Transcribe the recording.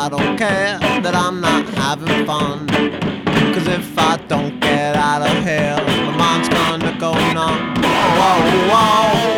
I don't care that I'm not having fun. Cause if I don't get out of here, my mind's gonna go numb. Whoa, whoa.